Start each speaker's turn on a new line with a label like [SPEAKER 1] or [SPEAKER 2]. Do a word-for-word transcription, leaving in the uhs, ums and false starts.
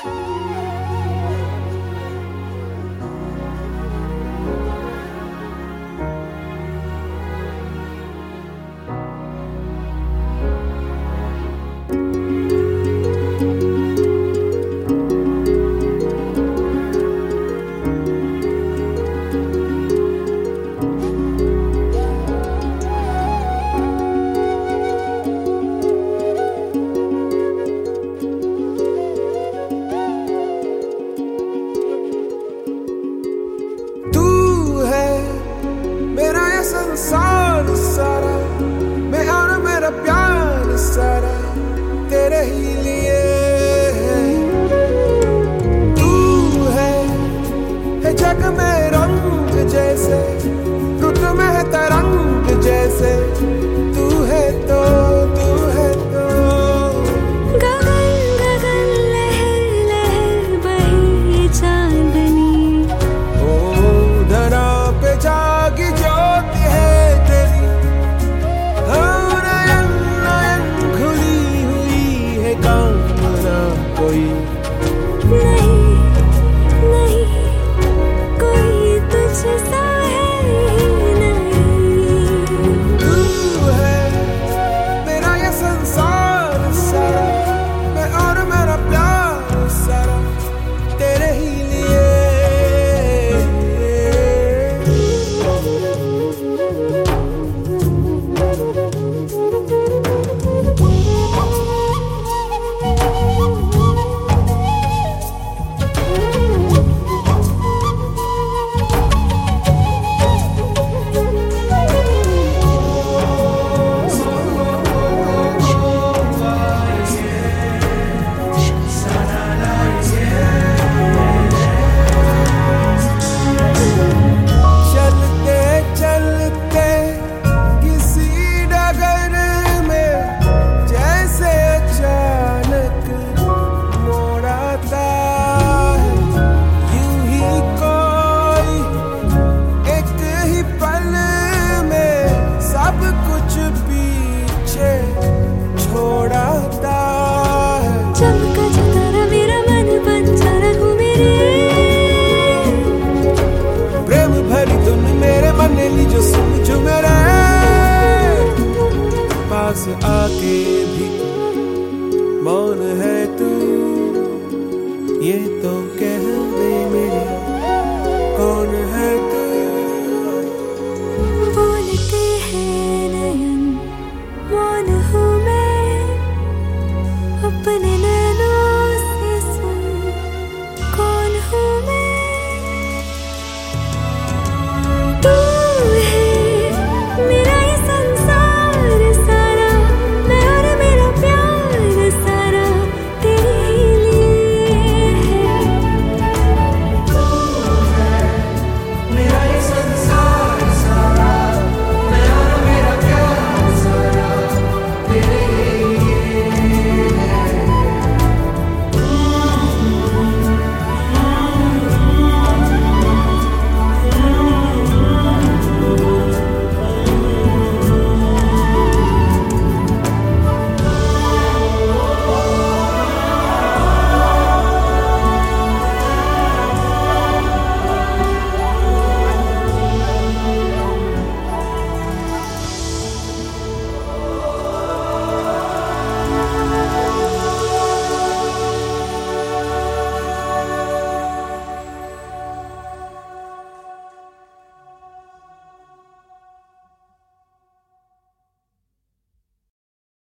[SPEAKER 1] संसार सारा मैं और मेरा प्यार सारा तेरे ही लिए है। तू है, है जग में रंग जैसे, रुत में है तरंग जैसे। तू है तो तू है तो
[SPEAKER 2] गगन गगन लहर लहर बहे चांदनी।
[SPEAKER 1] ओ धरा पे जागी ज्योति है तेरी, हाँ नयन नयन खुली हुई है कामना कोई
[SPEAKER 2] नहीं नहीं कोई तुझसा है नहीं।
[SPEAKER 1] तू है मेरा ये संसार सारा मैं और मेरा प्यार सारा तेरे ही लिए।
[SPEAKER 2] चमका सितारा मेरा मन बंजारा तू मेरे,
[SPEAKER 1] प्रेम भरी धुन मेरे मन ली जो समझो मेरे। पास आके भी मौन है तू, ये तो